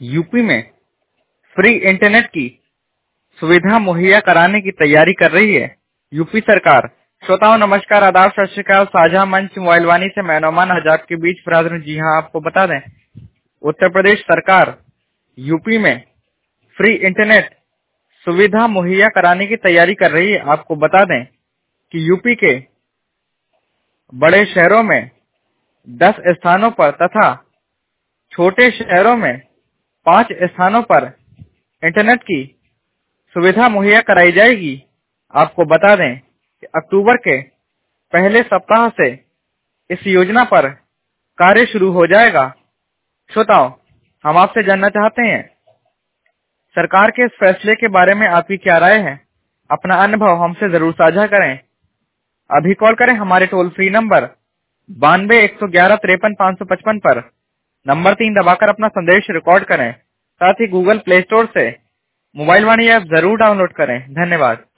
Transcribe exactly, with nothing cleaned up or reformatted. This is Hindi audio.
यूपी में फ्री इंटरनेट की सुविधा मुहैया कराने की तैयारी कर रही है यूपी सरकार। श्रोताओं नमस्कार, आदाब, सत श्री अकाल। साझा मंच मोबाइल वाणी से मैं नौमान हजाब के बीच फराज हूं। जी हां, आपको बता दें, उत्तर प्रदेश सरकार यूपी में फ्री इंटरनेट सुविधा मुहैया कराने की तैयारी कर रही है। आपको बता दें कि यूपी के बड़े शहरों में दस स्थानों पर तथा छोटे शहरों में पांच स्थानों पर इंटरनेट की सुविधा मुहैया कराई जाएगी। आपको बता दें कि अक्टूबर के पहले सप्ताह से इस योजना पर कार्य शुरू हो जाएगा। श्रोताओं, हम आपसे जानना चाहते हैं, सरकार के इस फैसले के बारे में आपकी क्या राय है? अपना अनुभव हमसे जरूर साझा करें। अभी कॉल करें हमारे टोल फ्री नंबर बानवे एक सौ ग्यारह तिरपन पाँच सौ पचपन पर। नंबर तीन दबाकर अपना संदेश रिकॉर्ड करें। साथ ही गूगल प्ले स्टोर से मोबाइल वाणी ऐप जरूर डाउनलोड करें। धन्यवाद।